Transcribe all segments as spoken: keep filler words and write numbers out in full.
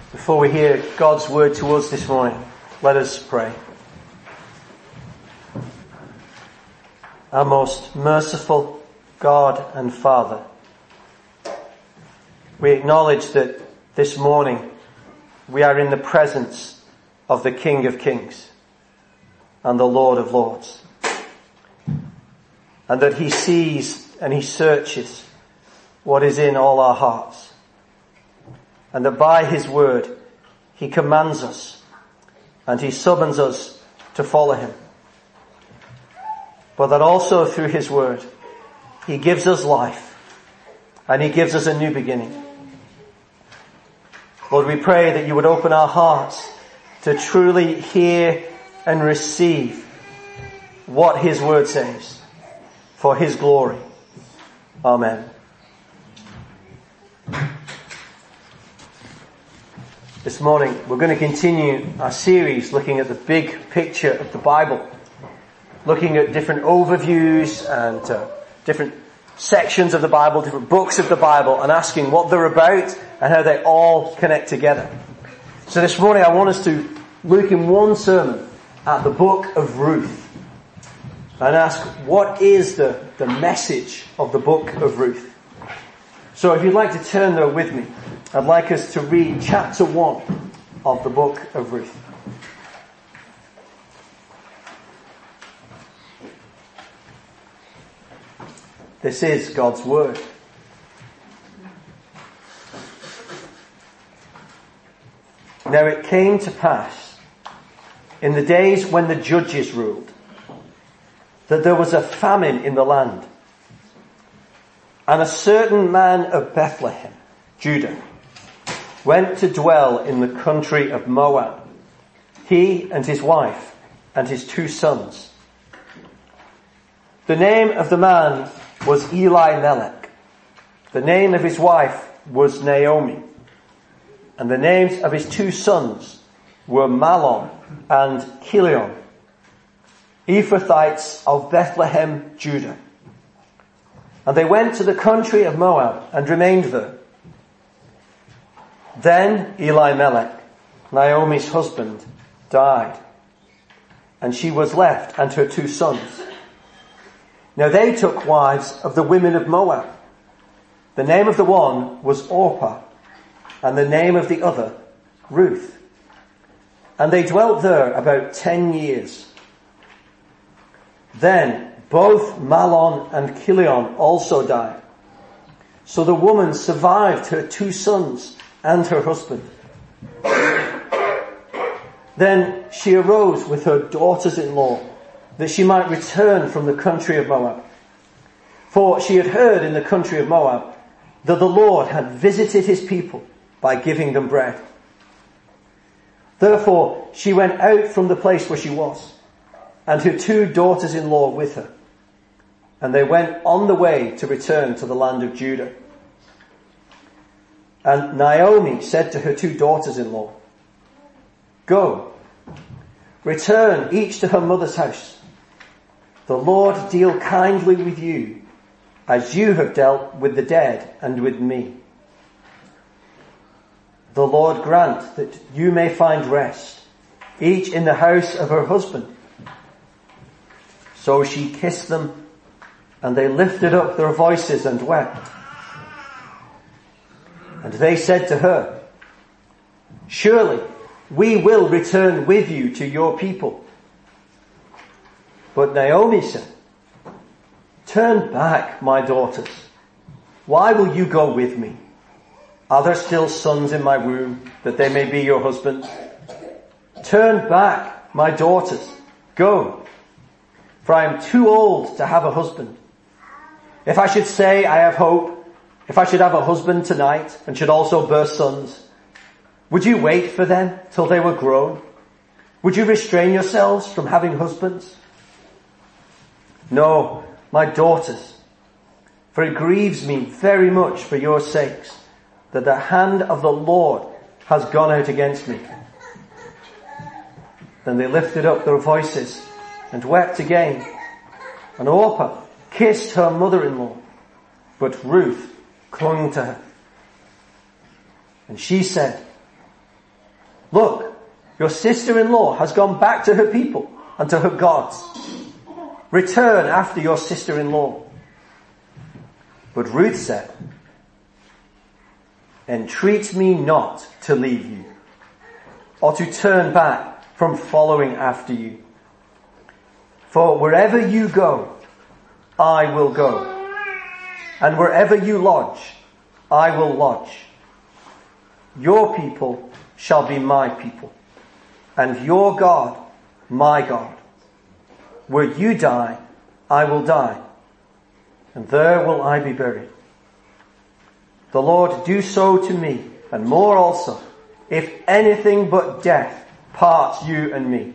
Before we hear God's word to us this morning, let us pray. Our most merciful God and Father, we acknowledge that this morning we are in the presence of the King of Kings and the Lord of Lords, and that he sees and he searches what is in all our hearts, and that by his word he commands us and he summons us to follow him, but that also through his word he gives us life and he gives us a new beginning. Lord, we pray that you would open our hearts to truly hear and receive what his word says for his glory. Amen. This morning we're going to continue our series looking at the big picture of the Bible, looking at different overviews and uh, different sections of the Bible, different books of the Bible, and asking what they're about and how they all connect together. So this morning I want us to look in one sermon at the book of Ruth and ask, what is the, the message of the book of Ruth? So if you'd like to turn there with me, I'd like us to read chapter one of the book of Ruth. This is God's word. Now it came to pass in the days when the judges ruled that there was a famine in the land, and a certain man of Bethlehem, Judah, went to dwell in the country of Moab, he and his wife and his two sons. The name of the man was Elimelech. The name of his wife was Naomi. And the names of his two sons were Mahlon and Chilion, Ephrathites of Bethlehem, Judah. And they went to the country of Moab and remained there. Then Elimelech, Naomi's husband, died, and she was left and her two sons. Now they took wives of the women of Moab. The name of the one was Orpah, and the name of the other Ruth. And they dwelt there about ten years. Then both Mahlon and Chilion also died. So the woman survived her two sons and her husband. Then she arose with her daughters-in-law, that she might return from the country of Moab. For she had heard in the country of Moab that the Lord had visited his people by giving them bread. Therefore she went out from the place where she was, and her two daughters-in-law with her. And they went on the way to return to the land of Judah. And Naomi said to her two daughters-in-law, "Go, return each to her mother's house. The Lord deal kindly with you, as you have dealt with the dead and with me. The Lord grant that you may find rest, each in the house of her husband." So she kissed them, and they lifted up their voices and wept. And they said to her, "Surely we will return with you to your people." But Naomi said, "Turn back, my daughters. Why will you go with me? Are there still sons in my womb, that they may be your husbands? Turn back, my daughters. Go. For I am too old to have a husband. If I should say I have hope, if I should have a husband tonight and should also bear sons, would you wait for them till they were grown? Would you restrain yourselves from having husbands? No, my daughters, for it grieves me very much for your sakes that the hand of the Lord has gone out against me." Then they lifted up their voices and wept again. And Orpah kissed her mother-in-law, but Ruth clung to her. And she said, Look, your sister-in-law has gone back to her people and to her gods. Return after your sister-in-law. But Ruth said, entreat me not to leave you, or to turn back from following after you. For wherever you go, I will go. And wherever you lodge, I will lodge. Your people shall be my people, and your God, my God. Where you die, I will die, and there will I be buried. The Lord do so to me, and more also, if anything but death parts you and me.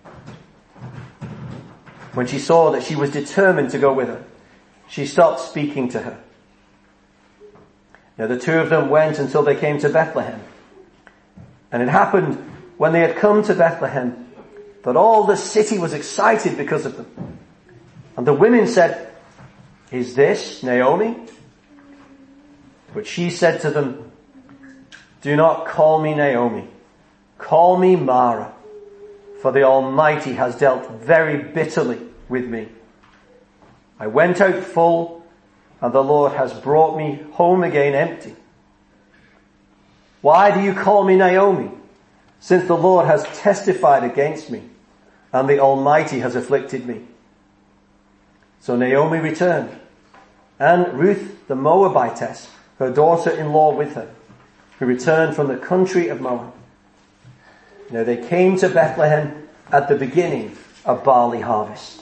When she saw that she was determined to go with her, she stopped speaking to her. Now the two of them went until they came to Bethlehem. And it happened when they had come to Bethlehem that all the city was excited because of them. And the women said, is this Naomi? But she said to them, do not call me Naomi. Call me Mara, for the Almighty has dealt very bitterly with me. I went out full, and the Lord has brought me home again empty. Why do you call me Naomi, since the Lord has testified against me, and the Almighty has afflicted me? So Naomi returned, and Ruth the Moabitess, her daughter-in-law, with her, who returned from the country of Moab. Now they came to Bethlehem at the beginning of barley harvest.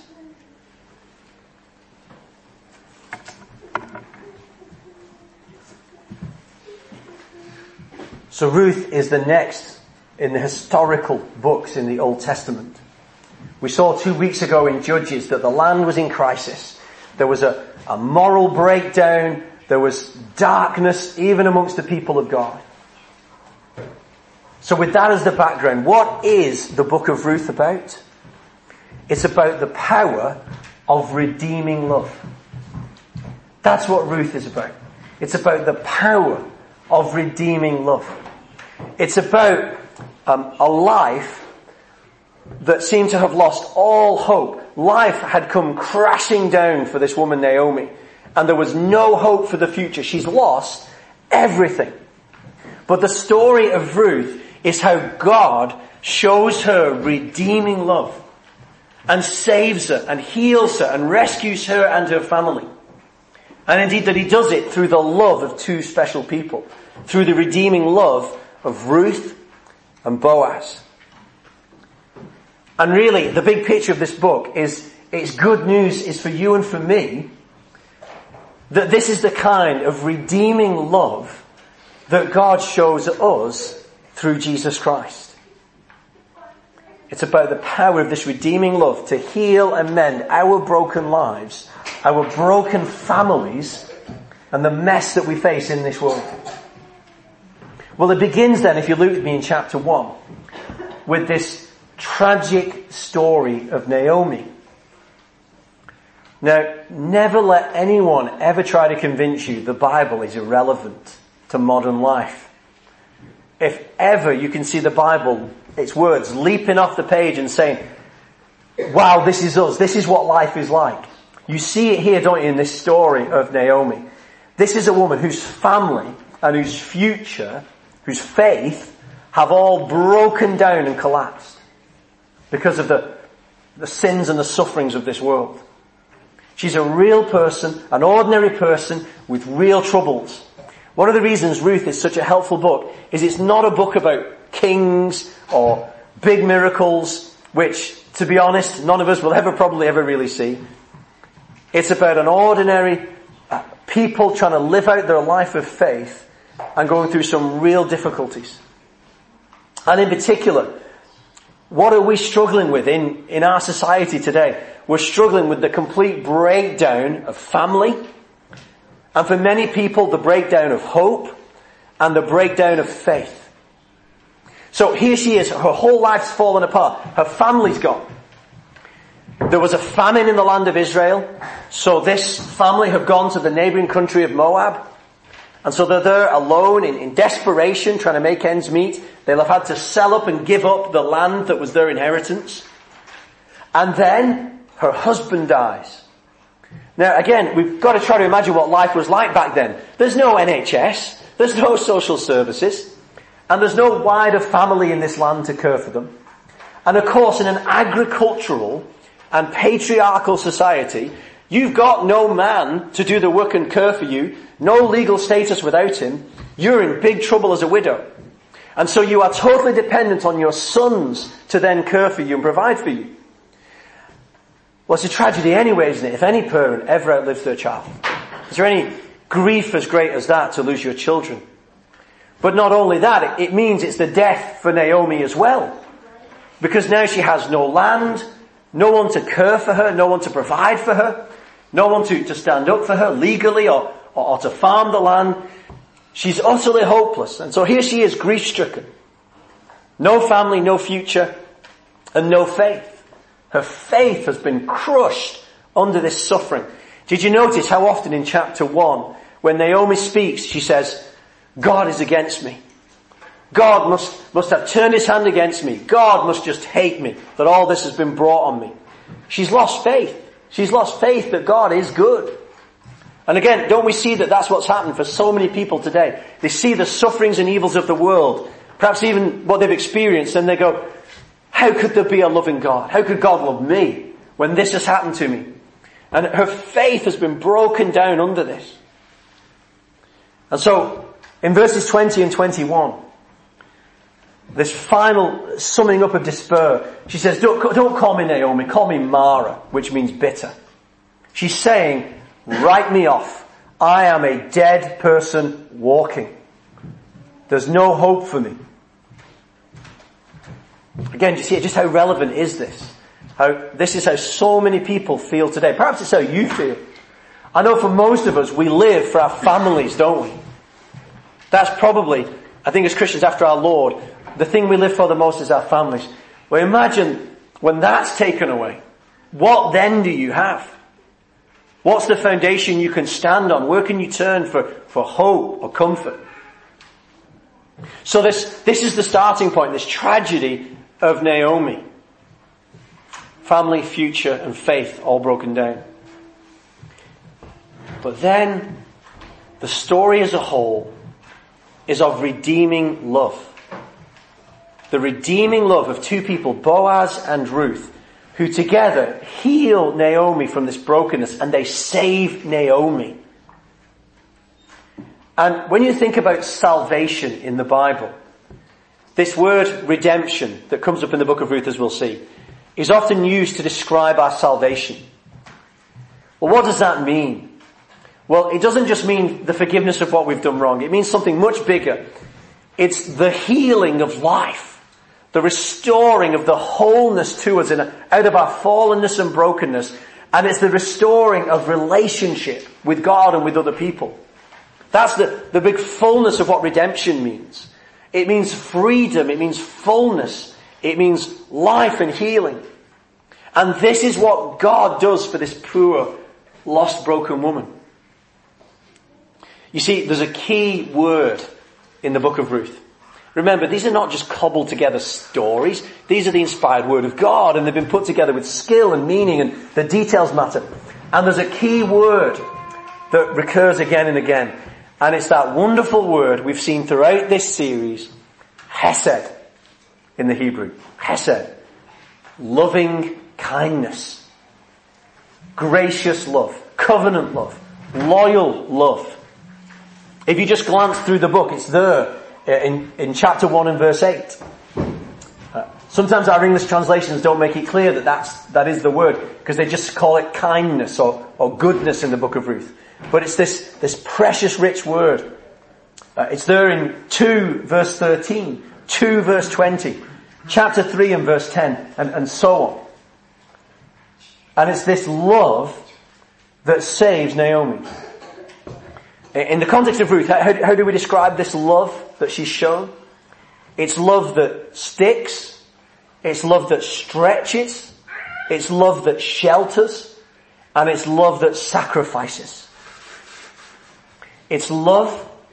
So Ruth is the next in the historical books in the Old Testament. We saw two weeks ago in Judges that the land was in crisis. There was a, a moral breakdown. There was darkness even amongst the people of God. So with that as the background, what is the book of Ruth about? It's about the power of redeeming love. That's what Ruth is about. It's about the power of redeeming love. It's about um, a life that seemed to have lost all hope. Life had come crashing down for this woman Naomi, and there was no hope for the future. She's lost everything. But the story of Ruth is how God shows her redeeming love and saves her and heals her and rescues her and her family. And indeed that he does it through the love of two special people, through the redeeming love of Ruth and Boaz. And really, the big picture of this book is, it's good news is for you and for me, that this is the kind of redeeming love that God shows us through Jesus Christ. It's about the power of this redeeming love to heal and mend our broken lives, our broken families, and the mess that we face in this world. Well, it begins then, if you look with me in chapter one, with this tragic story of Naomi. Now, never let anyone ever try to convince you the Bible is irrelevant to modern life. If ever you can see the Bible, its words leaping off the page and saying, wow, this is us, this is what life is like. You see it here, don't you, in this story of Naomi. This is a woman whose family and whose future, whose faith, have all broken down and collapsed because of the, the sins and the sufferings of this world. She's a real person, an ordinary person with real troubles. One of the reasons Ruth is such a helpful book is it's not a book about kings or big miracles, which, to be honest, none of us will ever probably ever really see. It's about an ordinary uh, people trying to live out their life of faith and going through some real difficulties. And in particular, what are we struggling with in, in our society today? We're struggling with the complete breakdown of family, and for many people, the breakdown of hope and the breakdown of faith. So here she is, her whole life's fallen apart. Her family's gone. There was a famine in the land of Israel, so this family have gone to the neighboring country of Moab, And so they're there alone in, in desperation, trying to make ends meet. They'll have had to sell up and give up the land that was their inheritance. And then her husband dies. Now again, we've got to try to imagine what life was like back then. There's no N H S, there's no social services, and there's no wider family in this land to care for them. And of course, in an agricultural and patriarchal society, you've got no man to do the work and care for you, no legal status without him, you're in big trouble as a widow. And so you are totally dependent on your sons to then care for you and provide for you. Well, it's a tragedy anyway, isn't it, if any parent ever outlives their child? Is there any grief as great as that, to lose your children? But not only that, it, it means it's the death for Naomi as well. Because now she has no land, no one to care for her, no one to provide for her, no one to, to stand up for her legally or, or, or to farm the land. She's utterly hopeless. And so here she is, grief-stricken. No family, no future, and no faith. Her faith has been crushed under this suffering. Did you notice how often in chapter one, when Naomi speaks, she says, God is against me. God must, must have turned his hand against me. God must just hate me, that all this has been brought on me. She's lost faith. She's lost faith that God is good. And again, don't we see that that's what's happened for so many people today? They see the sufferings and evils of the world, perhaps even what they've experienced, and they go, how could there be a loving God? How could God love me when this has happened to me? And her faith has been broken down under this. And so, in verses twenty and twenty-one, this final summing up of despair, she says, don't, don't call me Naomi, call me Mara, which means bitter. She's saying, write me off. I am a dead person walking. There's no hope for me. Again, do you see just how relevant is this? How this is how so many people feel today. Perhaps it's how you feel. I know for most of us, we live for our families, don't we? That's probably, I think as Christians after our Lord, the thing we live for the most is our families. Well, imagine when that's taken away. What then do you have? What's the foundation you can stand on? Where can you turn for, for hope or comfort? So this, this is the starting point, this tragedy of Naomi. Family, future, and faith all broken down. But then, the story as a whole is of redeeming love. The redeeming love of two people, Boaz and Ruth, who together heal Naomi from this brokenness and they save Naomi. And when you think about salvation in the Bible, this word redemption that comes up in the book of Ruth, as we'll see, is often used to describe our salvation. Well, what does that mean? Well, it doesn't just mean the forgiveness of what we've done wrong. It means something much bigger. It's the healing of life, the restoring of the wholeness to us in, out of our fallenness and brokenness, and it's the restoring of relationship with God and with other people. That's the, the big fullness of what redemption means. It means freedom, it means fullness, it means life and healing. And this is what God does for this poor, lost, broken woman. You see, there's a key word in the book of Ruth. Remember, these are not just cobbled together stories. These are the inspired word of God, and they've been put together with skill and meaning, and the details matter. And there's a key word that recurs again and again. And it's that wonderful word we've seen throughout this series, Hesed, in the Hebrew. Hesed. Loving kindness. Gracious love. Covenant love. Loyal love. If you just glance through the book, it's there in, in chapter one and verse eight. Uh, sometimes our English translations don't make it clear that that's, that is the word, because they just call it kindness or, or goodness in the book of Ruth. But it's this, this precious rich word. Uh, it's there in two verse thirteen, two verse twenty, chapter three and verse ten, and, and so on. And it's this love that saves Naomi. In the context of Ruth, how, how do we describe this love that she's shown? It's love that sticks. It's love that stretches. It's love that shelters. And it's love that sacrifices. It's love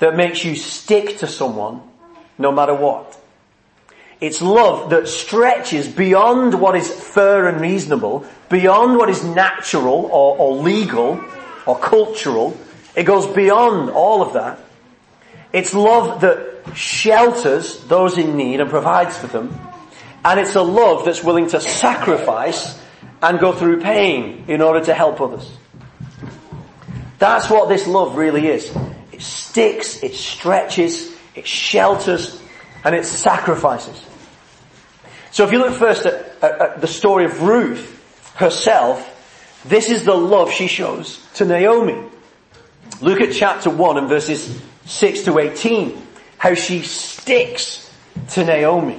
that makes you stick to someone no matter what. It's love that stretches beyond what is fair and reasonable, beyond what is natural or, or legal or cultural. It goes beyond all of that. It's love that shelters those in need and provides for them. And it's a love that's willing to sacrifice and go through pain in order to help others. That's what this love really is. It sticks, it stretches, it shelters, and it sacrifices. So if you look first at, at, at the story of Ruth herself, this is the love she shows to Naomi. Look at chapter one and verses six to eighteen. How she sticks to Naomi.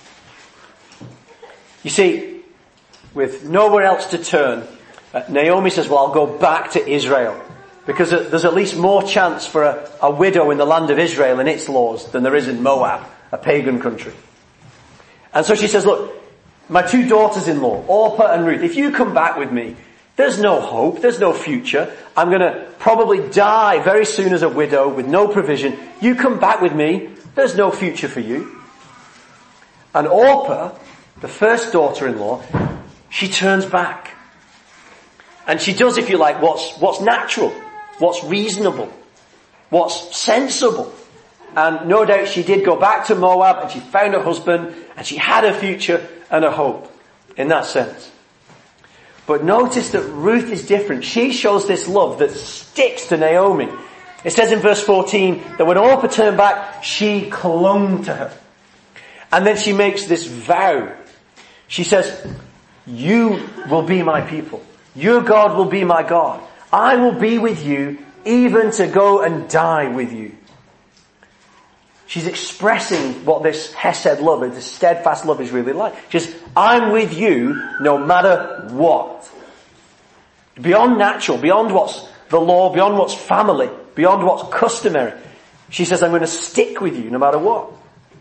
You see, with nowhere else to turn, uh, Naomi says, well, I'll go back to Israel. Because there's at least more chance for a, a widow in the land of Israel and its laws than there is in Moab, a pagan country. And so she says, look, my two daughters-in-law, Orpah and Ruth, if you come back with me, there's no hope, there's no future. I'm going to probably die very soon as a widow with no provision. You come back with me, there's no future for you. And Orpah, the first daughter-in-law, she turns back. And she does, if you like, what's, what's natural, what's reasonable, what's sensible. And no doubt she did go back to Moab and she found a husband and she had a future and a hope in that sense. But notice that Ruth is different. She shows this love that sticks to Naomi. It says in verse fourteen that when Orpah turned back, she clung to her. And then she makes this vow. She says, you will be my people. Your God will be my God. I will be with you even to go and die with you. She's expressing what this hesed love, this steadfast love is really like. She says, I'm with you no matter what. Beyond natural, beyond what's the law, beyond what's family, beyond what's customary. She says, I'm going to stick with you no matter what.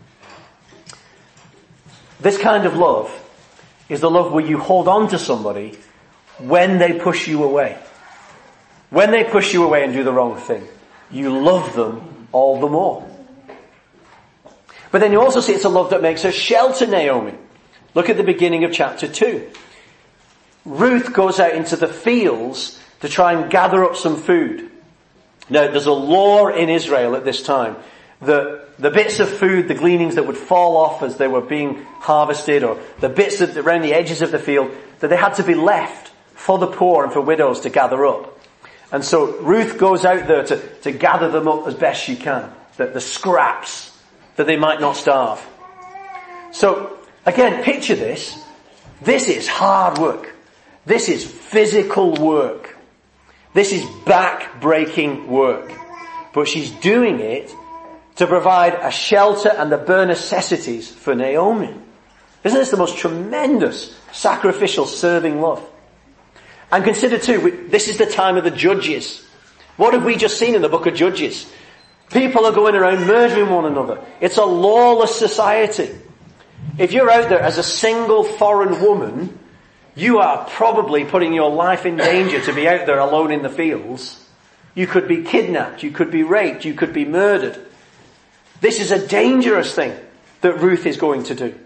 This kind of love is the love where you hold on to somebody when they push you away. When they push you away and do the wrong thing, you love them all the more. But then you also see it's a love that makes her shelter Naomi. Look at the beginning of chapter two. Ruth goes out into the fields to try and gather up some food. Now, there's a law in Israel at this time that the bits of food, the gleanings that would fall off as they were being harvested, or the bits that around the edges of the field, that they had to be left for the poor and for widows to gather up. And so Ruth goes out there to, to gather them up as best she can, the, the scraps, that they might not starve. So, again, picture this. This is hard work. This is physical work. This is back-breaking work. But she's doing it to provide a shelter and the bare necessities for Naomi. Isn't this the most tremendous sacrificial serving love? And consider too, this is the time of the judges. What have we just seen in the book of Judges? People are going around murdering one another. It's a lawless society. If you're out there as a single foreign woman, you are probably putting your life in danger to be out there alone in the fields. You could be kidnapped, you could be raped, you could be murdered. This is a dangerous thing that Ruth is going to do.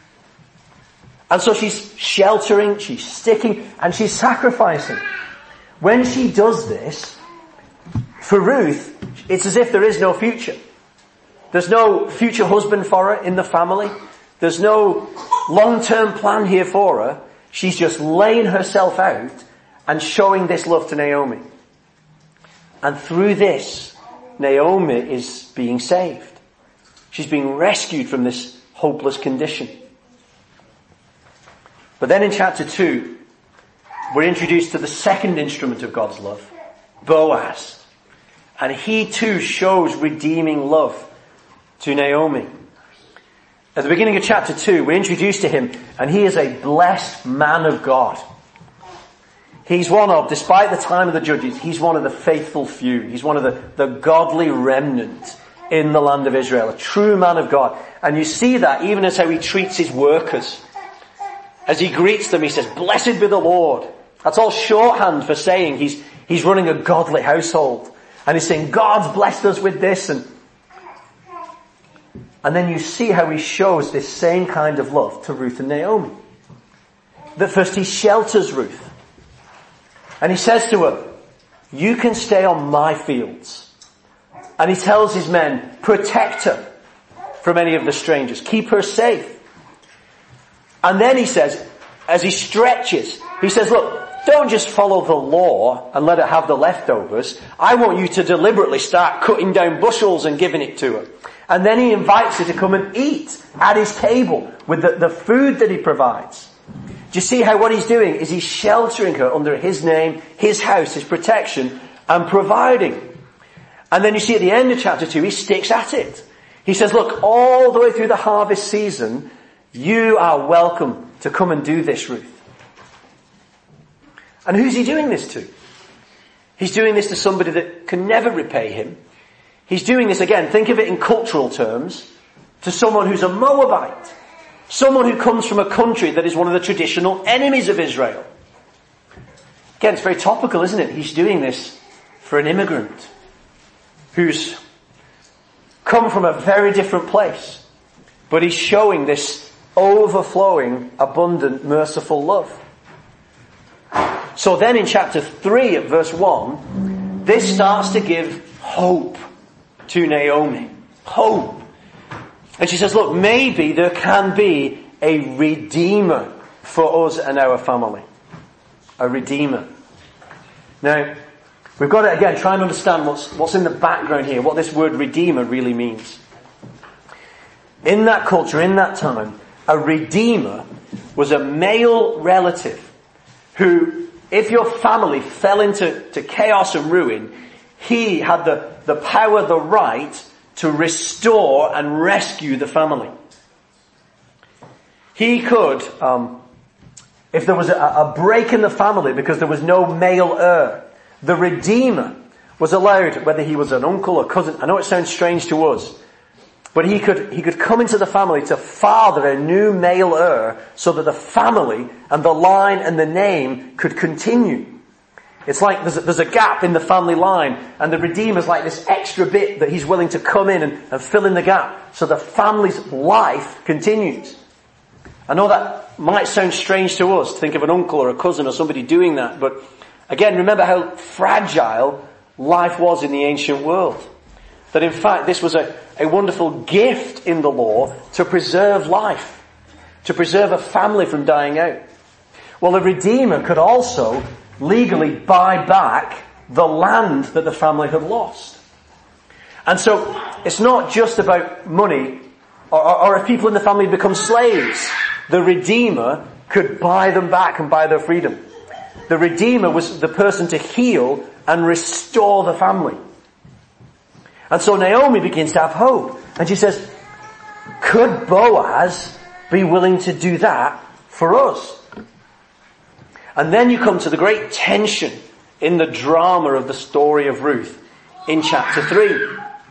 And so she's sheltering, she's sticking, and she's sacrificing. When she does this, for Ruth, it's as if there is no future. There's no future husband for her in the family. There's no long-term plan here for her. She's just laying herself out and showing this love to Naomi. And through this, Naomi is being saved. She's being rescued from this hopeless condition. But then in chapter two, we're introduced to the second instrument of God's love, Boaz. And he too shows redeeming love to Naomi. At the beginning of chapter two, we're introduced to him, and he is a blessed man of God. He's one of, despite the time of the judges, he's one of the faithful few. He's one of the, the godly remnant in the land of Israel, a true man of God. And you see that even as how he treats his workers. As he greets them, he says, "Blessed be the Lord." That's all shorthand for saying he's, he's running a godly household. And he's saying, God's blessed us with this. And, and then you see how he shows this same kind of love to Ruth and Naomi. That first he shelters Ruth. And he says to her, you can stay on my fields. And he tells his men, protect her from any of the strangers. Keep her safe. And then he says, as he stretches, he says, look, don't just follow the law and let her have the leftovers. I want you to deliberately start cutting down bushels and giving it to her. And then he invites her to come and eat at his table with the, the food that he provides. Do you see how what he's doing is he's sheltering her under his name, his house, his protection, and providing. And then you see at the end of chapter two, he sticks at it. He says, look, all the way through the harvest season, you are welcome to come and do this, Ruth. And who's he doing this to? He's doing this to somebody that can never repay him. He's doing this, again, think of it in cultural terms, to someone who's a Moabite. Someone who comes from a country that is one of the traditional enemies of Israel. Again, it's very topical, isn't it? He's doing this for an immigrant who's come from a very different place. But he's showing this overflowing, abundant, merciful love. So then in chapter three at verse one, this starts to give hope to Naomi. Hope. And she says, look, maybe there can be a redeemer for us and our family. A redeemer. Now, we've got to, again, try and understand what's, what's in the background here, what this word redeemer really means. In that culture, in that time, a redeemer was a male relative who, if your family fell into to chaos and ruin, he had the, the power, the right to restore and rescue the family. He could, um, if there was a, a break in the family because there was no male heir, the redeemer was allowed, whether he was an uncle or cousin, I know it sounds strange to us, but he could, he could come into the family to father a new male heir so that the family and the line and the name could continue. It's like there's a, there's a gap in the family line and the Redeemer's like this extra bit that he's willing to come in and, and fill in the gap so the family's life continues. I know that might sound strange to us to think of an uncle or a cousin or somebody doing that, but again, remember how fragile life was in the ancient world. That in fact this was a, a wonderful gift in the law to preserve life, to preserve a family from dying out. Well, the Redeemer could also legally buy back the land that the family had lost. And so it's not just about money, or, or, or if people in the family become slaves, the Redeemer could buy them back and buy their freedom. The Redeemer was the person to heal and restore the family. And so Naomi begins to have hope. And she says, could Boaz be willing to do that for us? And then you come to the great tension in the drama of the story of Ruth in chapter three.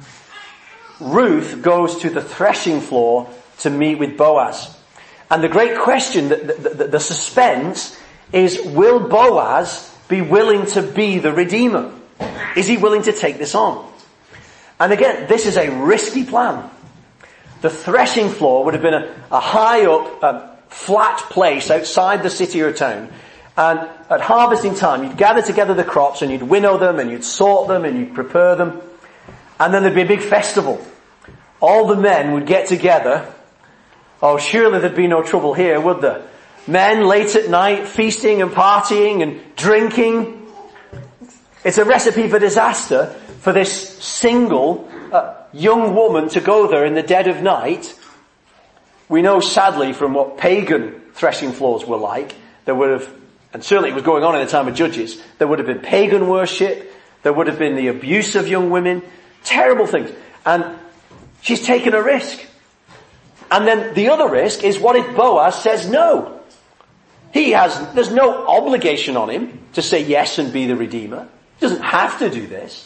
Ruth goes to the threshing floor to meet with Boaz. And the great question, the, the, the, the suspense is, will Boaz be willing to be the Redeemer? Is he willing to take this on? And again, this is a risky plan. The threshing floor would have been a, a high up, a flat place outside the city or town. And at harvesting time, you'd gather together the crops and you'd winnow them and you'd sort them and you'd prepare them. And then there'd be a big festival. All the men would get together. Oh, surely there'd be no trouble here, would there? Men late at night feasting and partying and drinking. It's a recipe for disaster for this single uh, young woman to go there in the dead of night. We know sadly from what pagan threshing floors were like, there would have, and certainly it was going on in the time of Judges, there would have been pagan worship, there would have been the abuse of young women, terrible things. And she's taken a risk. And then the other risk is, what if Boaz says no? He has, there's no obligation on him to say yes and be the Redeemer. He doesn't have to do this.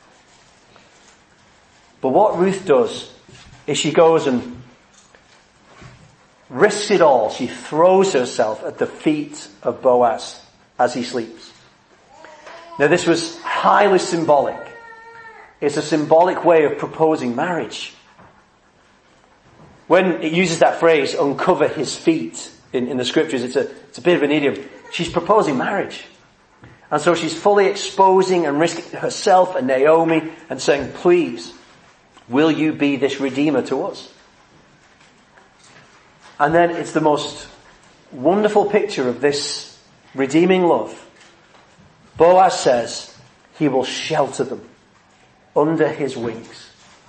But what Ruth does is she goes and risks it all. She throws herself at the feet of Boaz as he sleeps. Now this was highly symbolic It's a symbolic way of proposing marriage. When it uses that phrase, uncover his feet, in, in the scriptures, it's a, it's a bit of an idiom. She's proposing marriage. And so she's fully exposing and risking herself and Naomi and saying, please, will you be this redeemer to us? And then it's the most wonderful picture of this redeeming love. Boaz says he will shelter them under his wings.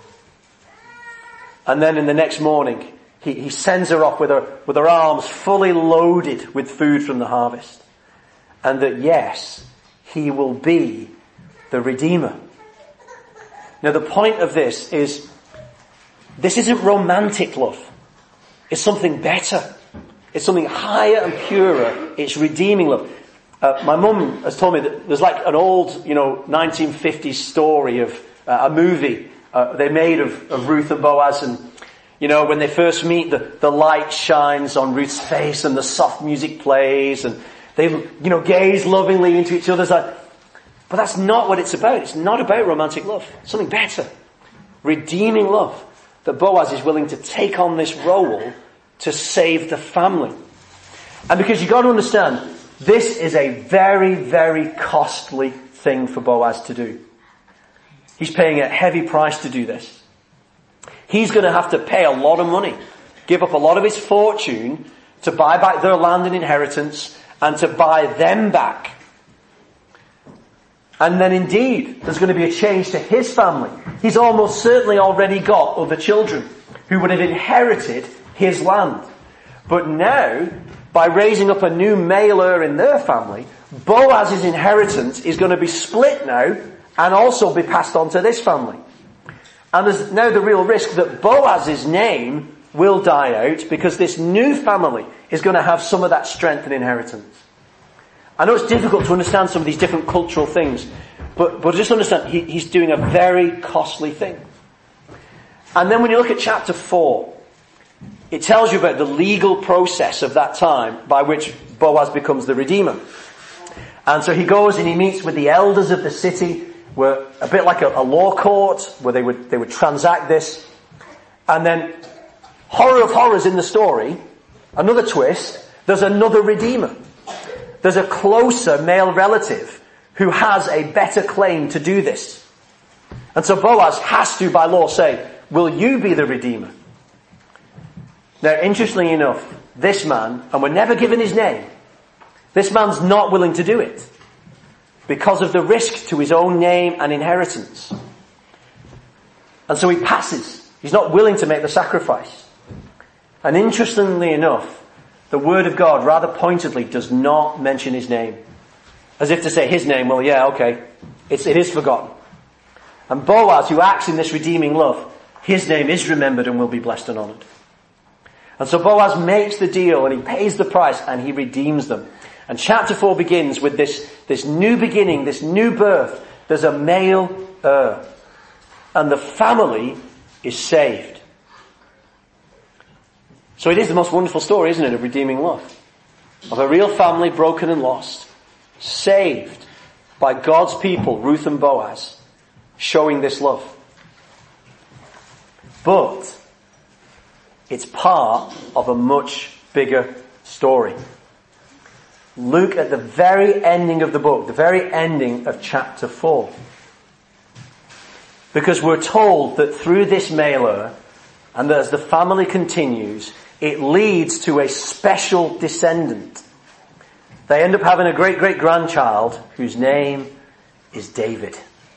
And then in the next morning, he, he sends her off with her, with her arms fully loaded with food from the harvest. And that yes, he will be the Redeemer. Now the point of this is, this isn't romantic love. It's something better. It's something higher and purer. It's redeeming love. Uh, my mum has told me that there's like an old, you know, nineteen fifties story of uh, a movie uh, they made of, of Ruth and Boaz, and you know, when they first meet, the, the light shines on Ruth's face and the soft music plays and they, you know, gaze lovingly into each other's eyes. But that's not what it's about. It's not about romantic love. It's something better. Redeeming love. That Boaz is willing to take on this role to save the family. And because you've got to understand, this is a very, very costly thing for Boaz to do. He's paying a heavy price to do this. He's going to have to pay a lot of money, give up a lot of his fortune to buy back their land and inheritance and to buy them back. And then indeed, there's going to be a change to his family. He's almost certainly already got other children who would have inherited his land. But now, by raising up a new male heir in their family, Boaz's inheritance is going to be split now and also be passed on to this family. And there's now the real risk that Boaz's name will die out because this new family is going to have some of that strength and inheritance. I know it's difficult to understand some of these different cultural things, but, but just understand he, he's doing a very costly thing. And then when you look at chapter four, it tells you about the legal process of that time by which Boaz becomes the Redeemer. And so he goes and he meets with the elders of the city, where a bit like a, a law court, where they would they would transact this. And then, horror of horrors in the story, another twist, there's another Redeemer. There's a closer male relative who has a better claim to do this. And so Boaz has to, by law, say, will you be the Redeemer? Now, interestingly enough, this man, and we're never given his name, this man's not willing to do it because of the risk to his own name and inheritance. And so he passes. He's not willing to make the sacrifice. And interestingly enough, the Word of God rather pointedly does not mention his name. As if to say his name, well, yeah, okay, it's, it is forgotten. And Boaz, who acts in this redeeming love, his name is remembered and will be blessed and honoured. And so Boaz makes the deal and he pays the price and he redeems them. And chapter four begins with this, this new beginning, this new birth. There's a male heir. And the family is saved. So it is the most wonderful story, isn't it, of redeeming love. Of a real family broken and lost, saved by God's people, Ruth and Boaz, showing this love. But it's part of a much bigger story. Look at the very ending of the book, the very ending of chapter four. Because we're told that through this male heir, and as the family continues, it leads to a special descendant. They end up having a great-great-grandchild whose name is David.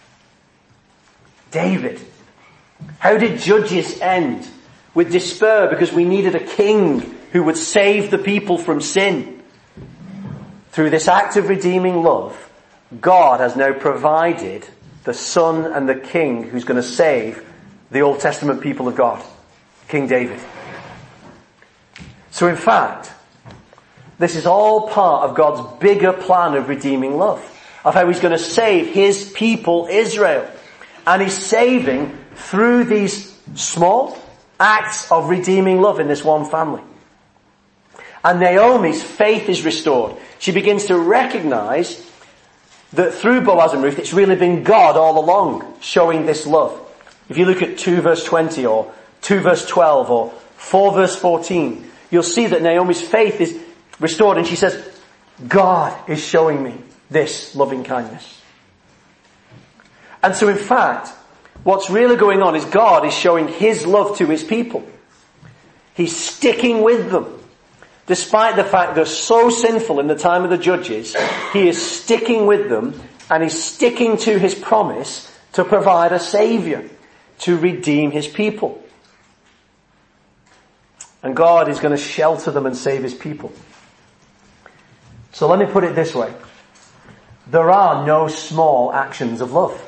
David. How did Judges end? With despair because we needed a king who would save the people from sin. Through this act of redeeming love, God has now provided the son and the king who's going to save the Old Testament people of God, King David. So in fact, this is all part of God's bigger plan of redeeming love, of how he's going to save his people Israel. And he's saving through these small acts of redeeming love in this one family. And Naomi's faith is restored. She begins to recognize that through Boaz and Ruth, it's really been God all along showing this love. If you look at two verse twenty or two verse twelve or four verse fourteen, you'll see that Naomi's faith is restored and she says, God is showing me this loving kindness. And so in fact, what's really going on is God is showing his love to his people. He's sticking with them. Despite the fact they're so sinful in the time of the judges, he is sticking with them and he's sticking to his promise to provide a saviour, to redeem his people. And God is going to shelter them and save his people. So let me put it this way. There are no small actions of love.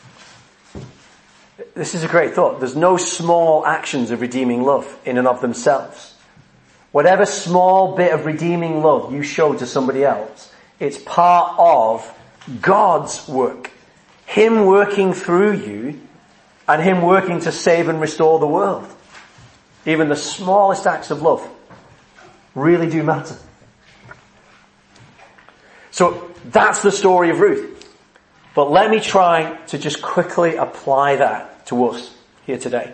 This is a great thought. There's no small actions of redeeming love in and of themselves. Whatever small bit of redeeming love you show to somebody else, it's part of God's work. Him working through you and him working to save and restore the world. Even the smallest acts of love really do matter. So that's the story of Ruth. But let me try to just quickly apply that to us here today.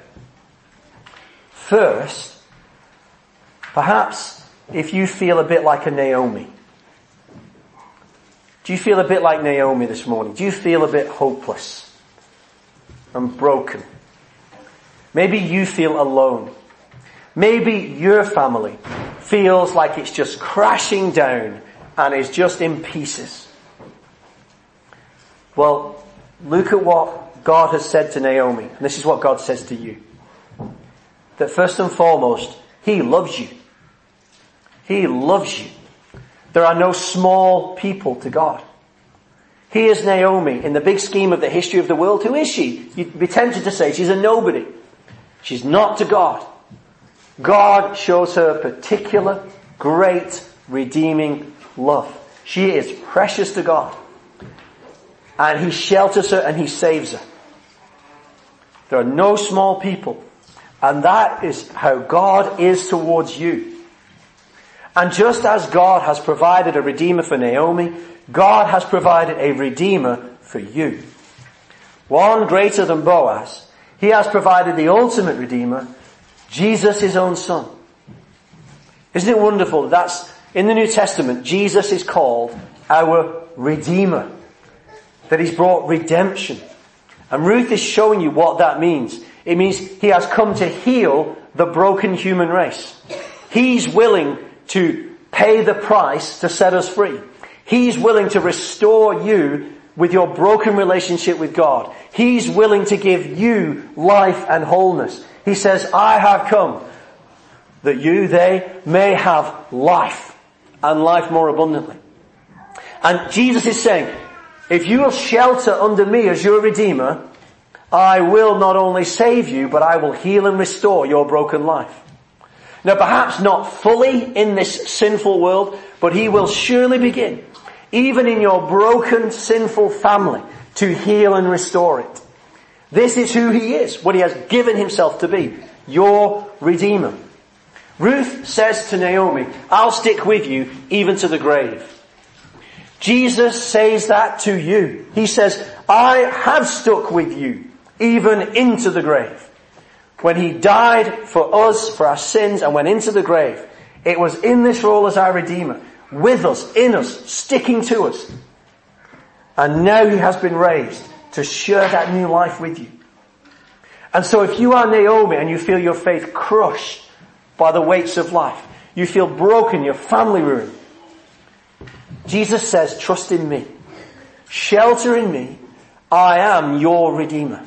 First, perhaps if you feel a bit like a Naomi. Do you feel a bit like Naomi this morning? Do you feel a bit hopeless and broken? Maybe you feel alone. Maybe your family feels like it's just crashing down and is just in pieces. Well, look at what God has said to Naomi. And this is what God says to you. That first and foremost, he loves you. He loves you. There are no small people to God. He is Naomi. In the big scheme of the history of the world, who is she? You'd be tempted to say she's a nobody. She's not to God. God shows her particular, great, redeeming love. She is precious to God. And he shelters her and he saves her. There are no small people. And that is how God is towards you. And just as God has provided a redeemer for Naomi, God has provided a redeemer for you. One greater than Boaz. He has provided the ultimate redeemer, Jesus, his own son. Isn't it wonderful? That's in the New Testament, Jesus is called our redeemer. That he's brought redemption. And Ruth is showing you what that means. It means he has come to heal the broken human race. He's willing to pay the price to set us free. He's willing to restore you with your broken relationship with God. He's willing to give you life and wholeness. He says, I have come that you, they, may have life and life more abundantly. And Jesus is saying, if you will shelter under me as your redeemer, I will not only save you, but I will heal and restore your broken life. Now perhaps not fully in this sinful world, but he will surely begin, even in your broken, sinful family, to heal and restore it. This is who he is, what he has given himself to be, your Redeemer. Ruth says to Naomi, I'll stick with you even to the grave. Jesus says that to you. He says, I have stuck with you even into the grave. When he died for us, for our sins, and went into the grave, it was in this role as our Redeemer, with us, in us, sticking to us. And now he has been raised to share that new life with you. And so if you are Naomi and you feel your faith crushed by the weights of life, you feel broken, your family ruined, Jesus says, trust in me. Shelter in me. I am your Redeemer.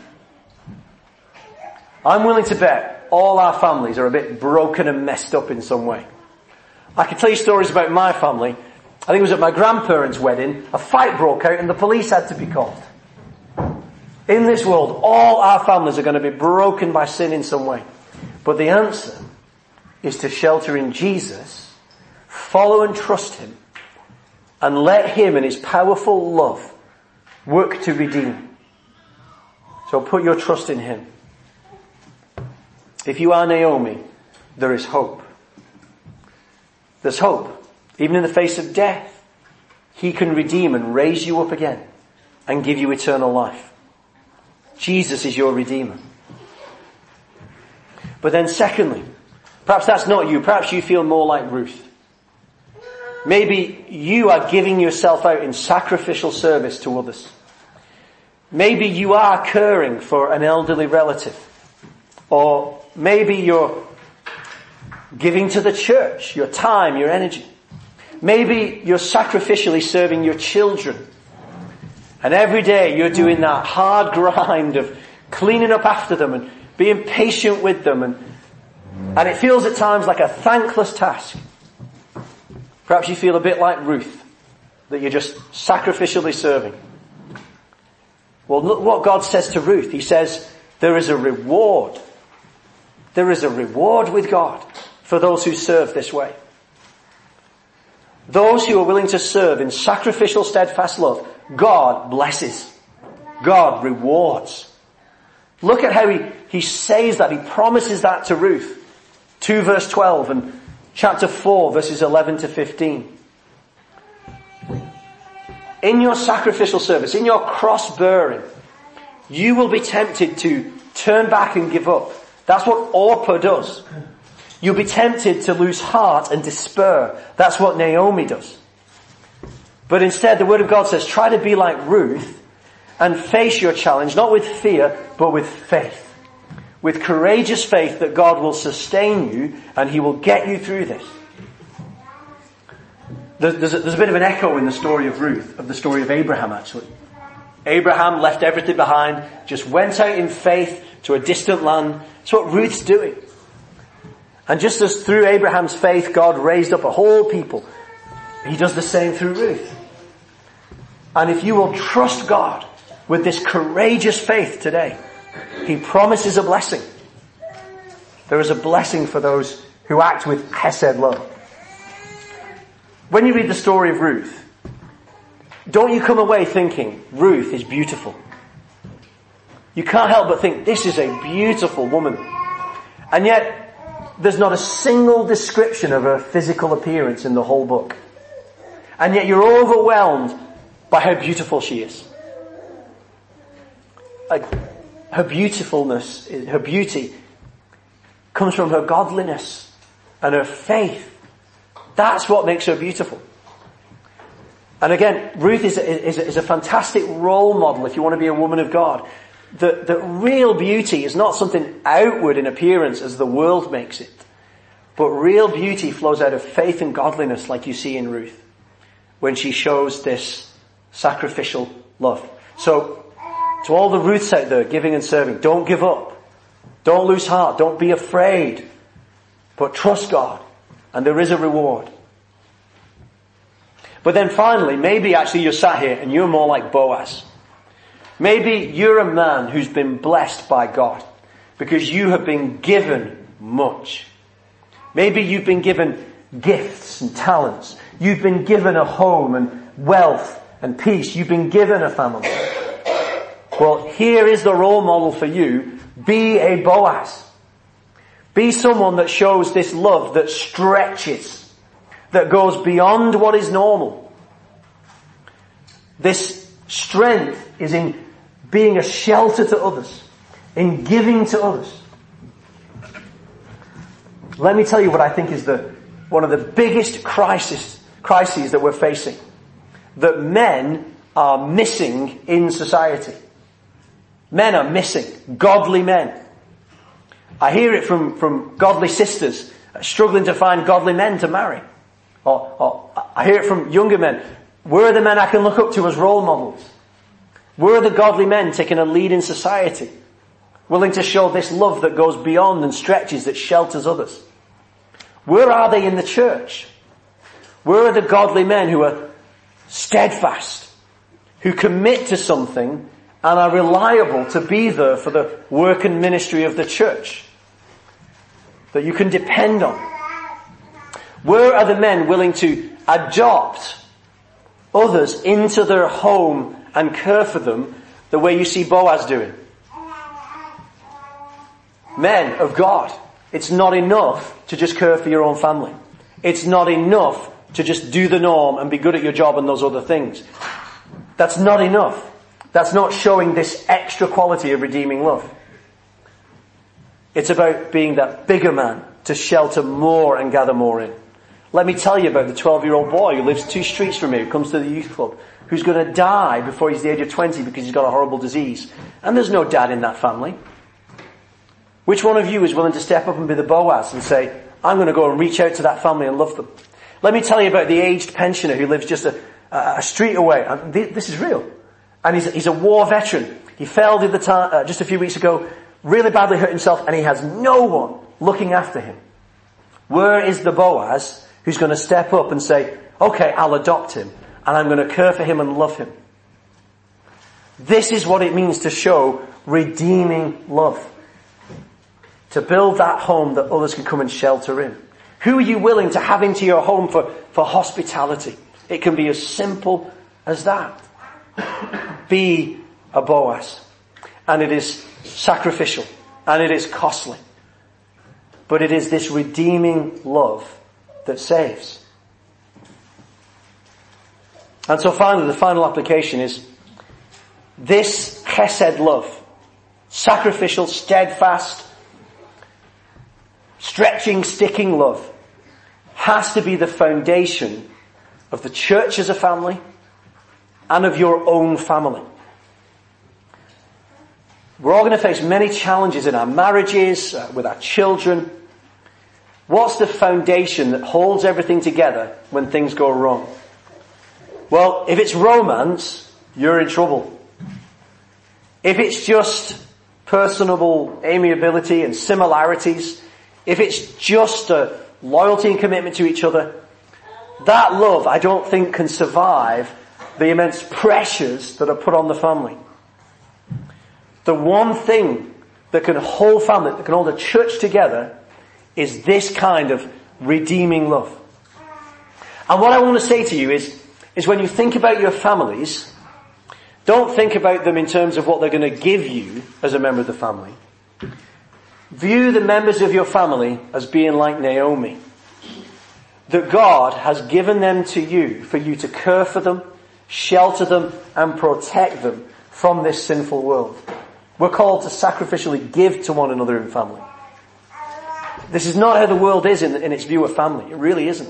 I'm willing to bet all our families are a bit broken and messed up in some way. I can tell you stories about my family. I think it was at my grandparents' wedding. A fight broke out and the police had to be called. In this world, all our families are going to be broken by sin in some way. But the answer is to shelter in Jesus, follow and trust him, and let him and his powerful love work to redeem. So put your trust in him. If you are Naomi, there is hope. There's hope. Even in the face of death, he can redeem and raise you up again and give you eternal life. Jesus is your Redeemer. But then secondly, perhaps that's not you. Perhaps you feel more like Ruth. Maybe you are giving yourself out in sacrificial service to others. Maybe you are caring for an elderly relative. Or maybe you're giving to the church, your time, your energy. Maybe you're sacrificially serving your children. And every day you're doing that hard grind of cleaning up after them and being patient with them. And, and it feels at times like a thankless task. Perhaps you feel a bit like Ruth, that you're just sacrificially serving. Well, look what God says to Ruth. He says, there is a reward. There is a reward with God for those who serve this way. Those who are willing to serve in sacrificial, steadfast love, God blesses. God rewards. Look at how he, he says that. He promises that to Ruth. two verse twelve and chapter four verses eleven to fifteen. In your sacrificial service, in your cross bearing, you will be tempted to turn back and give up. That's what Orpah does. You'll be tempted to lose heart and despair. That's what Naomi does. But instead, the Word of God says, try to be like Ruth and face your challenge, not with fear, but with faith. With courageous faith that God will sustain you and He will get you through this. There's a, there's a bit of an echo in the story of Ruth, of the story of Abraham actually. Abraham left everything behind, just went out in faith to a distant land. That's what Ruth's doing. And just as through Abraham's faith God raised up a whole people, He does the same through Ruth. And if you will trust God with this courageous faith today, He promises a blessing. There is a blessing for those who act with chesed love. When you read the story of Ruth, don't you come away thinking, Ruth is beautiful. You can't help but think, this is a beautiful woman. And yet, there's not a single description of her physical appearance in the whole book. And yet you're overwhelmed by how beautiful she is. Like, her beautifulness, her beauty, comes from her godliness and her faith. That's what makes her beautiful. And again, Ruth is a, is a, is a fantastic role model if you want to be a woman of God. That, that real beauty is not something outward in appearance as the world makes it. But real beauty flows out of faith and godliness like you see in Ruth, when she shows this sacrificial love. So, to all the Ruths out there giving and serving, don't give up. Don't lose heart. Don't be afraid. But trust God. And there is a reward. But then finally, maybe actually you're sat here and you're more like Boaz. Maybe you're a man who's been blessed by God because you have been given much. Maybe you've been given gifts and talents. You've been given a home and wealth and peace. You've been given a family. Well, here is the role model for you. Be a Boaz. Be someone that shows this love that stretches, that goes beyond what is normal. This strength is in being a shelter to others, in giving to others. Let me tell you what I think is the one of the biggest crisis, crises that we're facing. That men are missing in society. Men are missing. Godly men. I hear it from, from godly sisters struggling to find godly men to marry. Or, or I hear it from younger men. Where are the men I can look up to as role models? Where are the godly men taking a lead in society? Willing to show this love that goes beyond and stretches, that shelters others. Where are they in the church? Where are the godly men who are steadfast, who commit to something and are reliable to be there for the work and ministry of the church, that you can depend on? Where are the men willing to adopt others into their home and care for them the way you see Boaz doing? Men of God, it's not enough to just care for your own family. It's not enough to just do the norm and be good at your job and those other things. That's not enough. That's not showing this extra quality of redeeming love. It's about being that bigger man to shelter more and gather more in. Let me tell you about the twelve-year-old boy who lives two streets from me, who comes to the youth club, who's going to die before he's the age of twenty because he's got a horrible disease. And there's no dad in that family. Which one of you is willing to step up and be the Boaz and say, I'm going to go and reach out to that family and love them? Let me tell you about the aged pensioner who lives just a, a street away. And this is real. And he's, he's a war veteran. He fell the time, uh, just a few weeks ago, really badly hurt himself, and he has no one looking after him. Where is the Boaz who's going to step up and say, okay, I'll adopt him, and I'm going to care for him and love him? This is what it means to show redeeming love. To build that home that others can come and shelter in. Who are you willing to have into your home for, for hospitality? It can be as simple as that. Be a Boaz. And it is sacrificial. And it is costly. But it is this redeeming love that saves. And so finally, the final application is this chesed love. Sacrificial, steadfast, stretching, sticking love has to be the foundation of the church as a family and of your own family. We're all going to face many challenges in our marriages, uh, with our children. What's the foundation that holds everything together when things go wrong? Well, if it's romance, you're in trouble. If it's just personable amiability and similarities, if it's just a loyalty and commitment to each other, that love, I don't think, can survive the immense pressures that are put on the family. The one thing that can hold family, that can hold a church together, is this kind of redeeming love. And what I want to say to you is, is when you think about your families, don't think about them in terms of what they're going to give you as a member of the family. View the members of your family as being like Naomi. That God has given them to you for you to care for them, shelter them, and protect them from this sinful world. We're called to sacrificially give to one another in family. This is not how the world is in, in its view of family. It really isn't.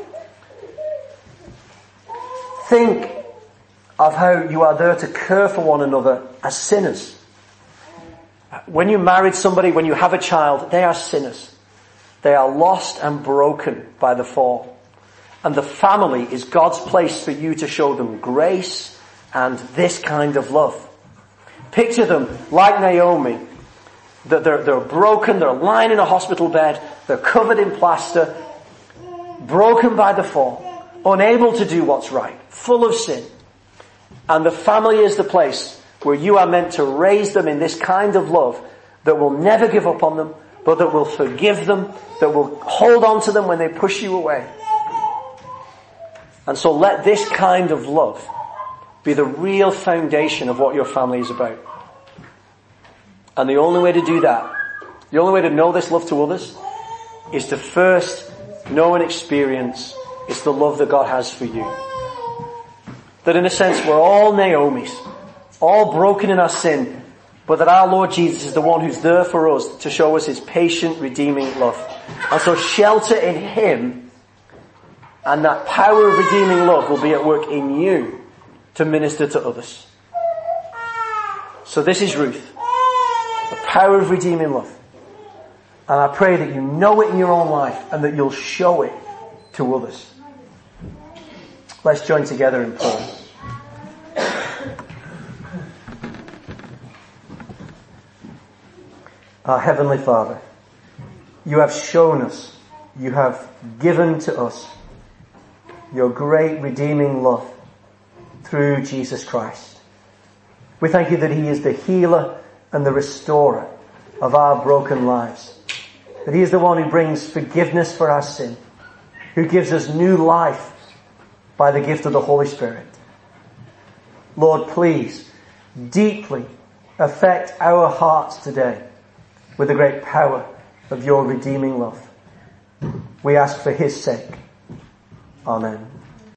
Think of how you are there to care for one another as sinners. When you married somebody, when you have a child, they are sinners. They are lost and broken by the fall. And the family is God's place for you to show them grace and this kind of love. Picture them like Naomi, that they're, they're broken, they're lying in a hospital bed, they're covered in plaster, broken by the fall, unable to do what's right, full of sin. And the family is the place where you are meant to raise them in this kind of love that will never give up on them, but that will forgive them, that will hold on to them when they push you away. And so let this kind of love be the real foundation of what your family is about. And the only way to do that, the only way to know this love to others, is to first know and experience it's the love that God has for you. That in a sense we're all Naomis, all broken in our sin, but that our Lord Jesus is the one who's there for us to show us his patient, redeeming love. And so shelter in him, and that power of redeeming love will be at work in you to minister to others. So this is Ruth, the power of redeeming love. And I pray that you know it in your own life and that you'll show it to others. Let's join together in prayer. Our Heavenly Father, you have shown us, you have given to us your great redeeming love through Jesus Christ. We thank you that he is the healer and the restorer of our broken lives. That he is the one who brings forgiveness for our sin, who gives us new life by the gift of the Holy Spirit. Lord, please deeply affect our hearts today with the great power of your redeeming love. We ask for his sake. Amen.